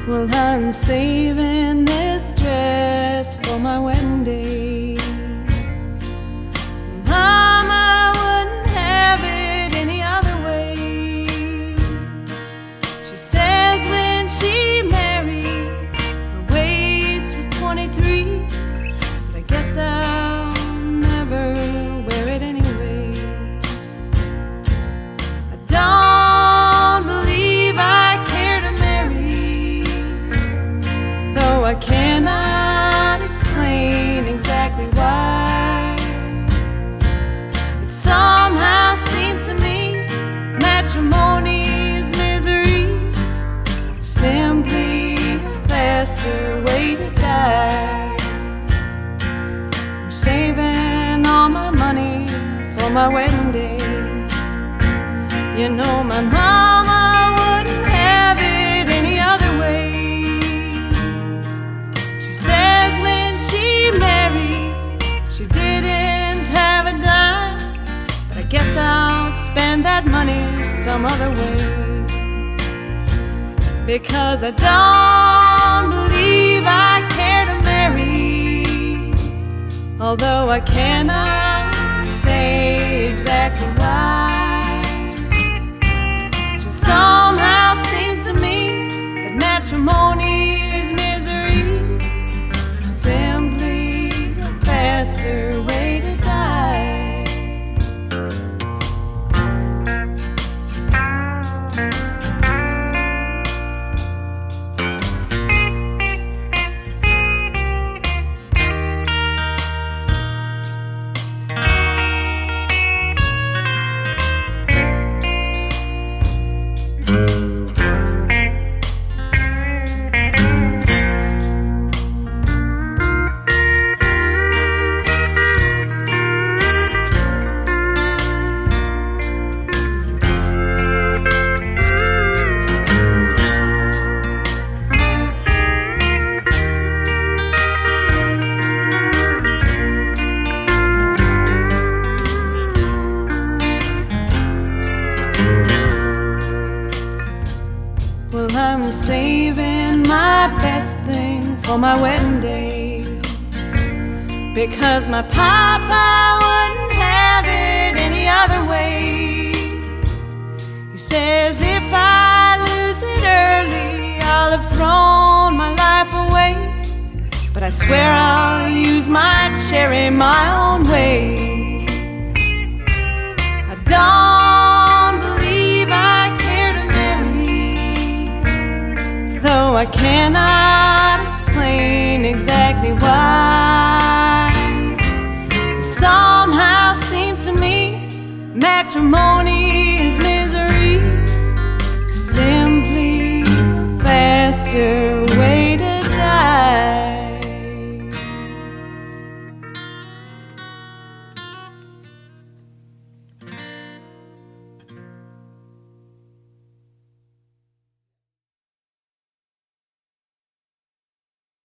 Well, I'm saving this dress for my wedding day. Mama wouldn't have it any other way. She says when she married, her waist was 23, but I guess I'll never wear it anyway. I don't believe I care to marry, though I cannot explain exactly why. It somehow seems to me matrimony's misery, simply a faster way to die. I'm saving all my money for my wedding day. You know my mama wouldn't have it any other way. She says when she married, she didn't have a dime, but I guess I'll spend that money some other way. Because I don't believe I care to marry, although I cannot say exactly why. Somehow seems to me that matrimony's misery, simply a faster way to die. Well, I'm saving my best thing for my wedding day, because my papa wouldn't have it any other way. He says if I lose it early, I'll have thrown my life away, but I swear I'll use my cherry my own way. I don't believe I care to marry, though I cannot explain exactly why. Somehow seems to me matrimony